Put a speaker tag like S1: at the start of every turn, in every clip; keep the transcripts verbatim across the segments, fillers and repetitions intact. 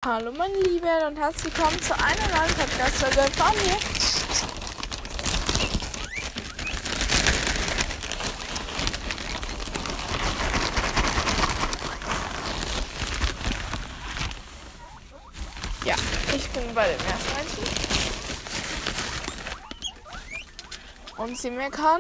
S1: Hallo meine Lieben und herzlich willkommen zu einer neuen Podcast-Folge von mir. Ja, ich bin bei dem Meerschweinchen. Und sie meckern.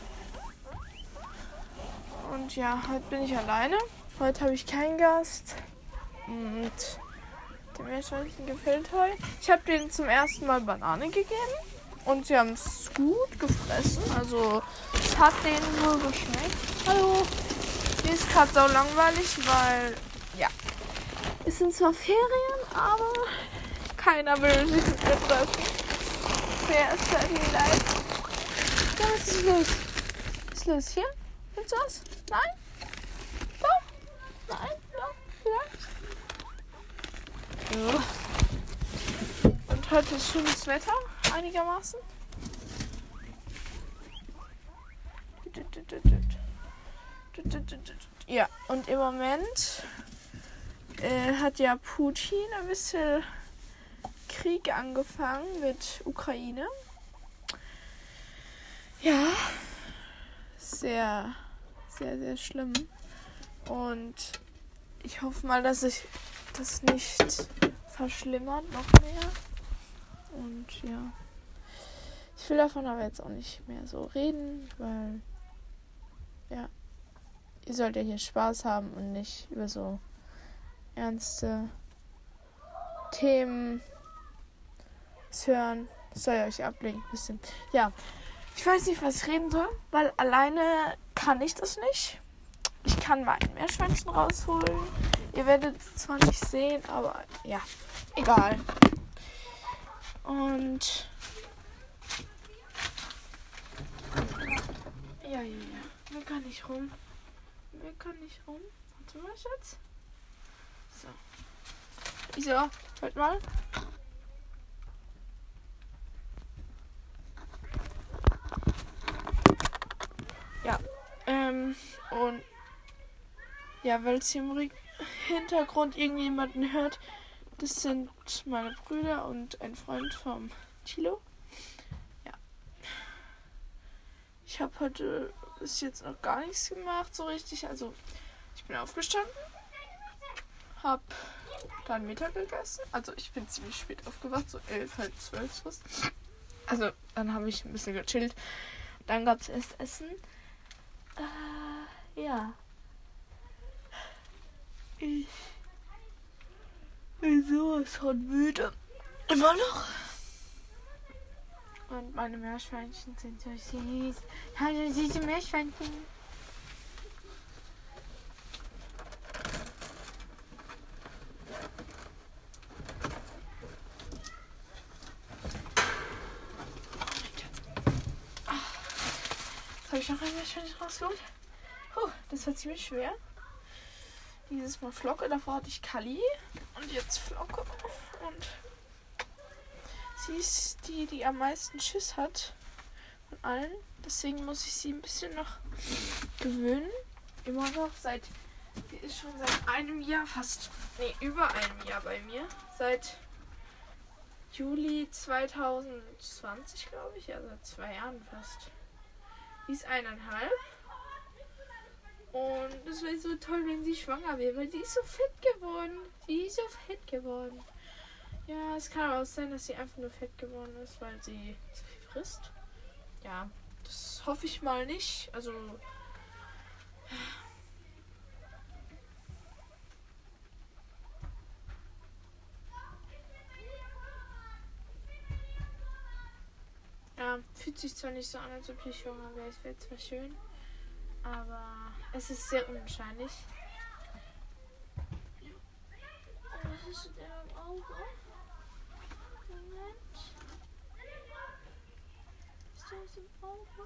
S1: Und ja, heute bin ich alleine. Heute habe ich keinen Gast. Und dem Meerschweinchen gefällt heute. Ich habe denen zum ersten Mal Banane gegeben. Und sie haben es gut gefressen. Also es hat denen wohl geschmeckt. Hallo. Mir ist gerade so langweilig, weil ja. Es sind zwar Ferien, aber keiner will sich mit mir treffen. Wer ist da die Leid? Ja, was ist los? Was ist los hier? Gibt's was? Nein? Doch? Nein? Doch? Vielleicht? Ja. Und heute ist schönes Wetter, einigermaßen. Ja, und im Moment äh, hat ja Putin ein bisschen Krieg angefangen mit Ukraine. Ja, sehr, sehr, sehr schlimm. Und ich hoffe mal, dass sich das nicht verschlimmert noch mehr. Und ja, ich will davon aber jetzt auch nicht mehr so reden, weil ja, ihr sollt ja hier Spaß haben und nicht über so ernste Themen hören. Das soll ja euch ablenken ein bisschen. Ja, ich weiß nicht, was ich reden soll, weil alleine kann ich das nicht. Ich kann mein Meerschweinchen rausholen. Ihr werdet es zwar nicht sehen, aber ja, egal. Und ja, ja, ja. Mir kann nicht rum. Mir kann nicht rum. Warte mal, Schatz. So. Wieso? Hört mal. Ja. Ähm, und ja, weil es hier im Hintergrund irgendjemanden hört, das sind meine Brüder und ein Freund vom Thilo. Ja. Ich habe heute bis jetzt noch gar nichts gemacht, so richtig. Also, ich bin aufgestanden, hab dann Mittag gegessen. Also, ich bin ziemlich spät aufgewacht, so elf, halb zwölf fast. Also, dann habe ich ein bisschen gechillt. Dann gab es erst Essen. Äh, ja. Ich bin sowas von müde. Immer noch. Und meine Meerschweinchen sind so süß. Hallo, süße Meerschweinchen. Jetzt habe ich noch ein Meerschweinchen rausgeholt. Oh, das war ziemlich schwer. Dieses Mal Flocke, davor hatte ich Kali und jetzt Flocke. Und sie ist die, die am meisten Schiss hat von allen. Deswegen muss ich sie ein bisschen noch gewöhnen. Immer noch seit, die ist schon seit einem Jahr fast, nee, über einem Jahr bei mir. Seit Juli zweitausendzwanzig, glaube ich, ja, seit zwei Jahren fast. Die ist eineinhalb. Und das wäre so toll, wenn sie schwanger wäre, weil sie ist so fett geworden. Sie ist so fett geworden. Ja, es kann aber auch sein, dass sie einfach nur fett geworden ist, weil sie so viel frisst. Ja, das hoffe ich mal nicht. Also, ja, fühlt sich zwar nicht so an, als ob ich schwanger wäre. Es wäre zwar schön, aber es ist sehr unwahrscheinlich. Was ist denn im Auge? Moment. Ist das im Auge?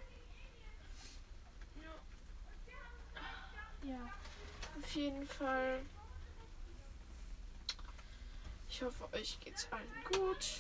S1: Ja. Ja. Auf jeden Fall. Ich hoffe, euch geht's allen gut.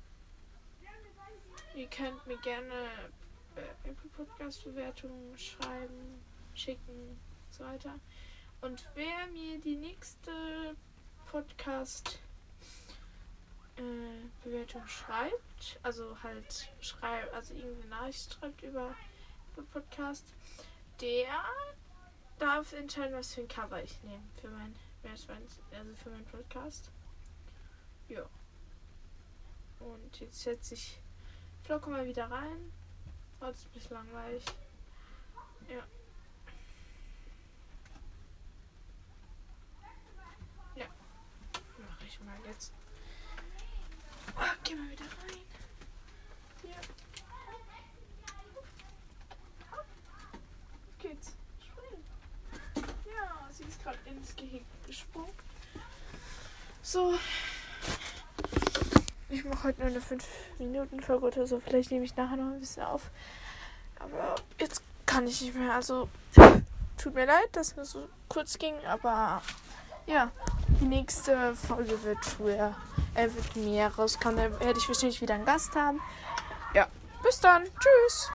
S1: Ihr könnt mir gerne äh, Apple Podcast Bewertungen schreiben, schicken und so weiter. Und wer mir die nächste Podcast äh, Bewertung schreibt, also halt schreibt, also irgendeine Nachricht schreibt über, über Podcast, der darf entscheiden, was für ein Cover ich nehme für mein, also für meinen Podcast. Ja. Und jetzt setze ich Flocke mal wieder rein. Heute ist ein bisschen langweilig. Ja. Ja. Mache ich mal jetzt. Oh, geh mal wieder rein. Ja. Geht's. Springen. Ja, sie ist gerade ins Gehege gesprungen. So. Ich mache heute nur eine fünf Minuten Folge oder so. Vielleicht nehme ich nachher noch ein bisschen auf. Aber jetzt kann ich nicht mehr. Also, tut mir leid, dass es so kurz ging. Aber ja, die nächste Folge wird früher, äh, wird mehr rauskommen. Da werde ich wahrscheinlich wieder einen Gast haben. Ja, bis dann. Tschüss.